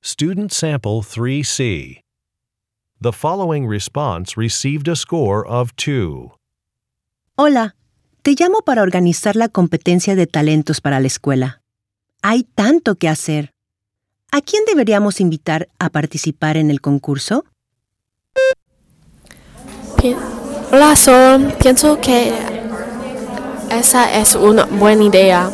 Student Sample 3C. The following response received a score of 2. Hola, te llamo para organizar la competencia de talentos para la escuela. Hay tanto que hacer. ¿A quién deberíamos invitar a participar en el concurso? Hola Sol, pienso que esa es una buena idea.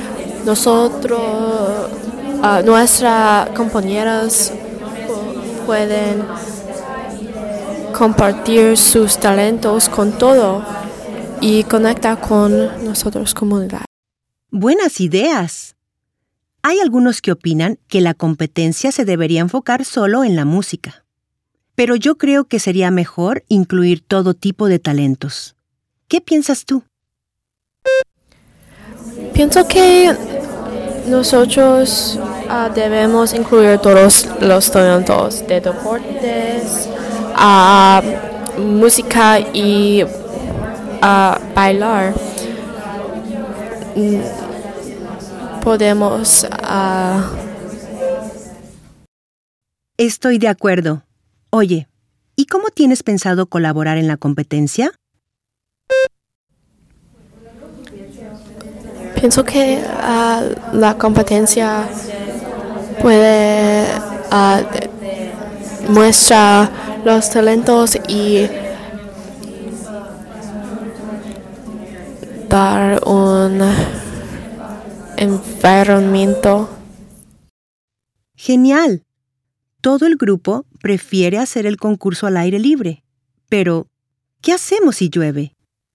Nuestras compañeras pueden compartir sus talentos con todo y conectar con nosotros comunidad. ¡Buenas ideas! Hay algunos que opinan que la competencia se debería enfocar solo en la música. Pero yo creo que sería mejor incluir todo tipo de talentos. ¿Qué piensas tú? Pienso que nosotros debemos incluir todos los talentos de deportes, música y bailar. Podemos... Estoy de acuerdo. Oye, ¿y cómo tienes pensado colaborar en la competencia? Pienso que la competencia puede mostrar los talentos y dar un environamiento. ¡Genial! Todo el grupo prefiere hacer el concurso al aire libre. Pero, ¿qué hacemos si llueve?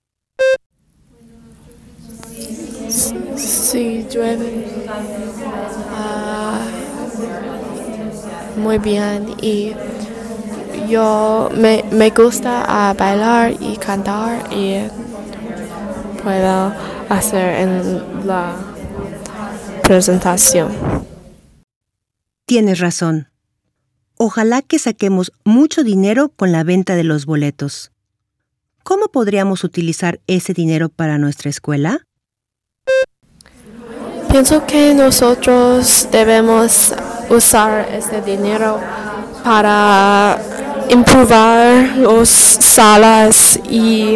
Si llueve muy bien y yo me gusta bailar y cantar y puedo hacer en la presentación. Tienes razón. Ojalá que saquemos mucho dinero con la venta de los boletos. ¿Cómo podríamos utilizar ese dinero para nuestra escuela? Pienso que nosotros debemos usar este dinero para improvisar las salas y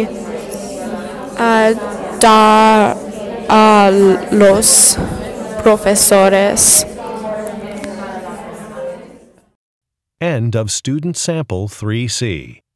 dar a los profesores. End of Student Sample 3C.